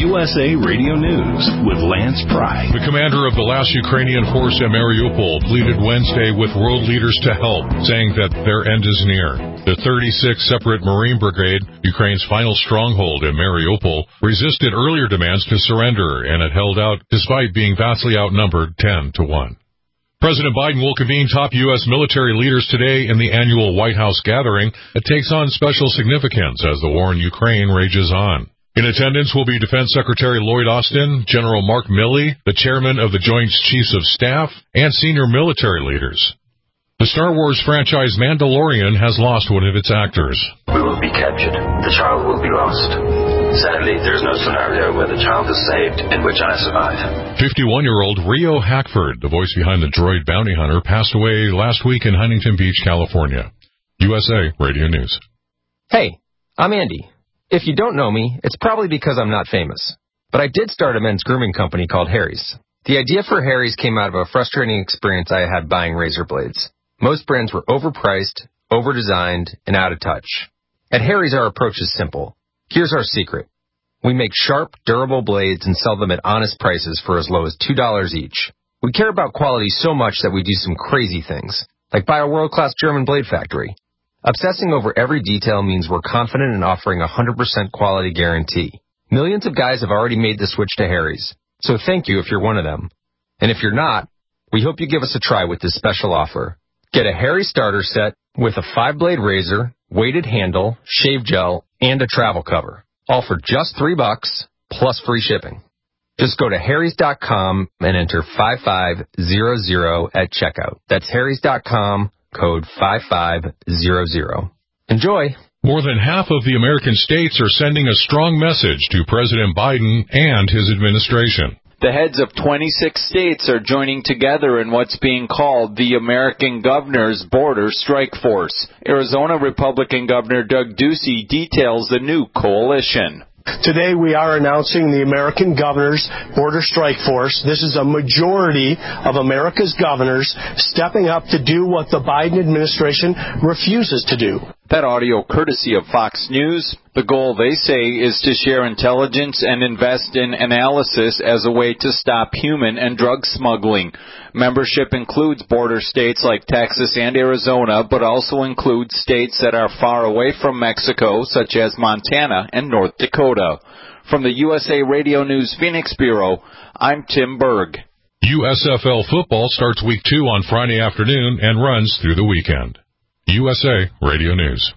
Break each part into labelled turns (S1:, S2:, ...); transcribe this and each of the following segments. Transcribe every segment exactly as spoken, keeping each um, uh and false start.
S1: U S A Radio News with Lance Pry.
S2: The commander of the last Ukrainian force at Mariupol pleaded Wednesday with world leaders to help, saying that their end is near. The thirty-sixth Separate Marine Brigade, Ukraine's final stronghold in Mariupol, resisted earlier demands to surrender, and it held out despite being vastly outnumbered ten to one. President Biden will convene top U S military leaders today in the annual White House gathering that takes on special significance as the war in Ukraine rages on. In attendance will be Defense Secretary Lloyd Austin, General Mark Milley, the chairman of the Joint Chiefs of Staff, and senior military leaders. The Star Wars franchise Mandalorian has lost one of its actors.
S3: We will be captured. The child will be lost. Sadly, there's no scenario where the child is saved in which I survive.
S2: fifty-one-year-old Rio Hackford, the voice behind the droid bounty hunter, passed away last week in Huntington Beach, California. U S A Radio News.
S4: Hey, I'm Andy. If you don't know me, it's probably because I'm not famous. But I did start a men's grooming company called Harry's. The idea for Harry's came out of a frustrating experience I had buying razor blades. Most brands were overpriced, overdesigned, and out of touch. At Harry's, our approach is simple. Here's our secret. We make sharp, durable blades and sell them at honest prices for as low as two dollars each. We care about quality so much that we do some crazy things, like buy a world-class German blade factory. Obsessing over every detail means we're confident in offering a one hundred percent quality guarantee. Millions of guys have already made the switch to Harry's, so thank you if you're one of them. And if you're not, we hope you give us a try with this special offer. Get a Harry starter set with a five-blade razor, weighted handle, shave gel, and a travel cover. All for just three bucks, plus free shipping. Just go to harrys dot com and enter five five zero zero at checkout. That's harrys dot com, code five five zero zero. Enjoy!
S2: More than half of the American states are sending a strong message to President Biden and his administration.
S5: The heads of twenty-six states are joining together in what's being called the American Governor's Border Strike Force. Arizona Republican Governor Doug Ducey details the new coalition.
S6: Today we are announcing the American Governor's Border Strike Force. This is a majority of America's governors stepping up to do what the Biden administration refuses to do.
S5: That audio courtesy of Fox News. The goal, they say, is to share intelligence and invest in analysis as a way to stop human and drug smuggling. Membership includes border states like Texas and Arizona, but also includes states that are far away from Mexico, such as Montana and North Dakota. From the U S A Radio News Phoenix Bureau, I'm Tim Berg.
S2: U S F L football starts week two on Friday afternoon and runs through the weekend. U S A Radio News.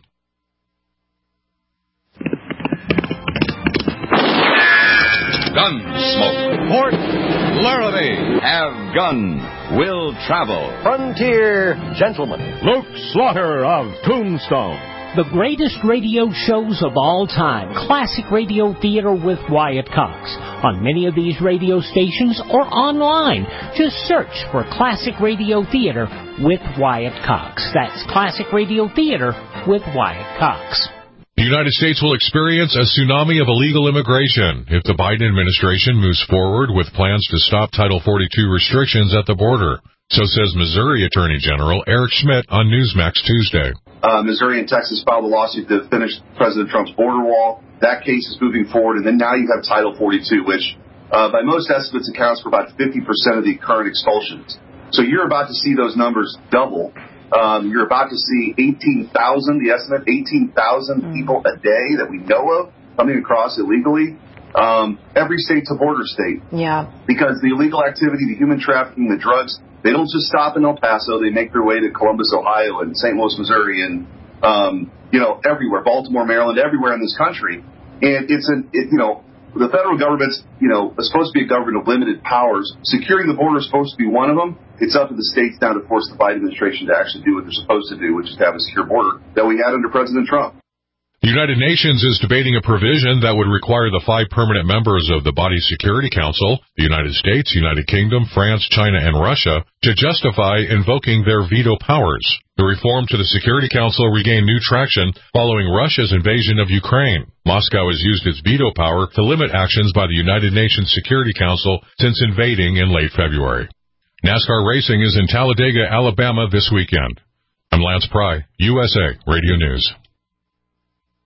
S7: Gunsmoke. Port Laramie. Have gun. Will travel.
S6: Frontier Gentleman.
S8: Luke Slaughter of Tombstone.
S9: The greatest radio shows of all time. Classic Radio Theater with Wyatt Cox. On many of these radio stations or online. Just search for Classic Radio Theater with Wyatt Cox. That's Classic Radio Theater with Wyatt Cox.
S2: The United States will experience a tsunami of illegal immigration if the Biden administration moves forward with plans to stop Title forty-two restrictions at the border. So says Missouri Attorney General Eric Schmidt on Newsmax Tuesday.
S10: Uh, Missouri and Texas filed a lawsuit to finish President Trump's border wall. That case is moving forward, and then now you have Title forty-two, which uh, by most estimates accounts for about fifty percent of the current expulsions. So you're about to see those numbers double. Um, you're about to see eighteen thousand, the estimate, eighteen thousand mm. people a day that we know of coming across illegally. Um, every state's a border state.
S11: Yeah.
S10: Because the illegal activity, the human trafficking, the drugs, they don't just stop in El Paso. They make their way to Columbus, Ohio, and Saint Louis, Missouri, and, um, you know, everywhere, Baltimore, Maryland, everywhere in this country. And it's an, it, you know, the federal government's, you know, supposed to be a government of limited powers. Securing the border is supposed to be one of them. It's up to the states now to force the Biden administration to actually do what they're supposed to do, which is to have a secure border that we had under President Trump.
S2: The United Nations is debating a provision that would require the five permanent members of the Body Security Council, the United States, United Kingdom, France, China, and Russia, to justify invoking their veto powers. The reform to the Security Council regained new traction following Russia's invasion of Ukraine. Moscow has used its veto power to limit actions by the United Nations Security Council since invading in late February. NASCAR racing is in Talladega, Alabama this weekend. I'm Lance Pry, U S A Radio News.